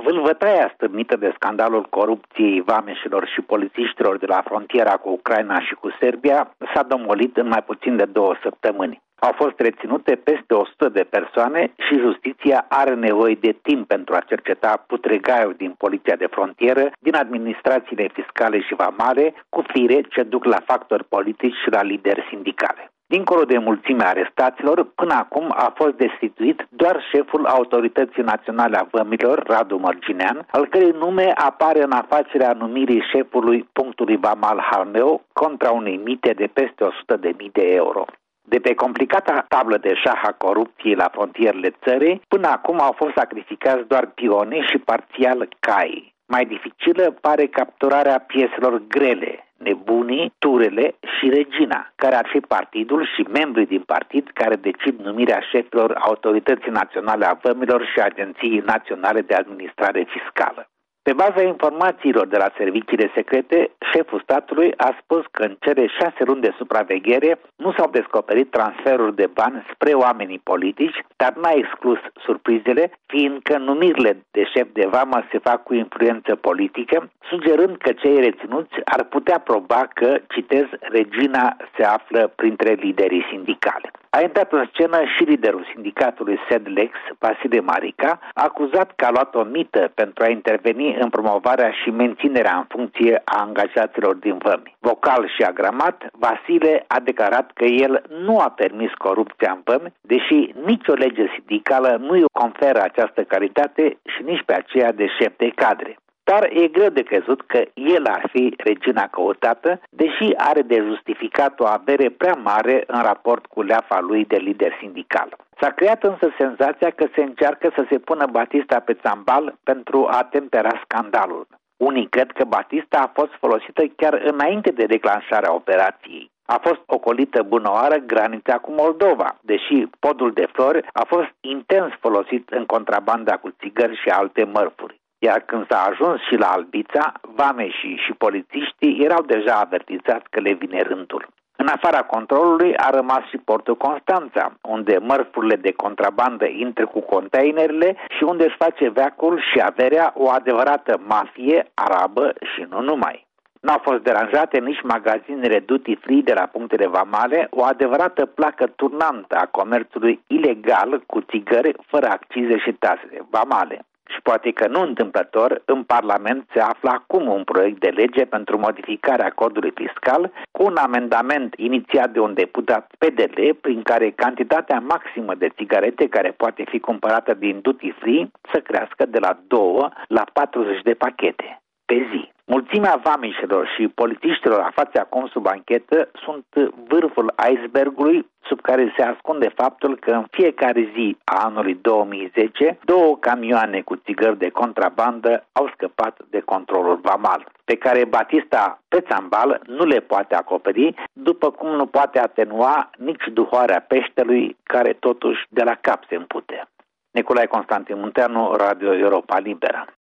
Vâlvătaia stârnită de scandalul corupției vameșilor și polițiștilor de la frontiera cu Ucraina și cu Serbia s-a domolit în mai puțin de 2 săptămâni. Au fost reținute peste 100 de persoane și justiția are nevoie de timp pentru a cerceta putregaiul din poliția de frontieră, din administrațiile fiscale și vamale, cu fire ce duc la factori politici și la lideri sindicale. Dincolo de mulțimea arestaților, până acum a fost destituit doar șeful Autorității Naționale a Vămilor, Radu Mărginean, al cărui nume apare în afacerea numirii șefului punctului vamal Halmeu contra unei mite de peste 100.000 de euro. De pe complicata tablă de șah a corupției la frontierele țării, până acum au fost sacrificați doar pionii și parțial cai. Mai dificilă pare capturarea pieselor grele, Nebunii, Turele și Regina, care ar fi partidul și membrii din partid care decid numirea șefilor Autorității Naționale a Vămilor și Agenției Naționale de Administrare Fiscală. Pe baza informațiilor de la serviciile secrete, șeful statului a spus că în cele 6 luni de supraveghere nu s-au descoperit transferuri de bani spre oamenii politici, dar n-a exclus surprizele, fiindcă numirile de șef de vamă se fac cu influență politică, sugerând că cei reținuți ar putea proba că, citez, Regina se află printre liderii sindicale. A intrat în scenă și liderul sindicatului SEDLEX, Vasile Marica, acuzat că a luat o mită pentru a interveni în promovarea și menținerea în funcție a angajaților din vămi. Vocal și agramat, Vasile a declarat că el nu a permis corupția în vămi, deși nicio lege sindicală nu îi conferă această calitate și nici pe aceea de șef de cadre. Dar e greu de crezut că el ar fi regina căutată, deși are de justificat o avere prea mare în raport cu leafa lui de lider sindical. S-a creat însă senzația că se încearcă să se pună Batista pe țambal pentru a tempera scandalul. Unii cred că Batista a fost folosită chiar înainte de declanșarea operației. A fost ocolită bunăoară granița cu Moldova, deși podul de flori a fost intens folosit în contrabanda cu țigări și alte mărfuri. Iar când s-a ajuns și la Albița, vameșii și polițiștii erau deja avertizați că le vine rândul. În afara controlului a rămas și portul Constanța, unde mărfurile de contrabandă intră cu containerele și unde își face veacul și averea o adevărată mafie arabă și nu numai. N-au fost deranjate nici magazinele duty-free de la punctele vamale, o adevărată placă turnantă a comerțului ilegal cu țigări fără accize și taxe vamale. Și poate că nu întâmplător, în Parlament se află acum un proiect de lege pentru modificarea codului fiscal cu un amendament inițiat de un deputat PDL prin care cantitatea maximă de țigarete care poate fi cumpărată din duty free să crească de la 2 la 40 de pachete pe zi. Mulțimea vameșilor și polițiștilor aflați acum sub anchetă sunt vârful icebergului sub care se ascunde faptul că în fiecare zi a anului 2010, 2 camioane cu țigări de contrabandă au scăpat de controlul vamal, pe care Batista pe țambal nu le poate acoperi, după cum nu poate atenua nici duhoarea peștelui care totuși de la cap se împute. Nicolae Constantin Munteanu, Radio Europa Liberă.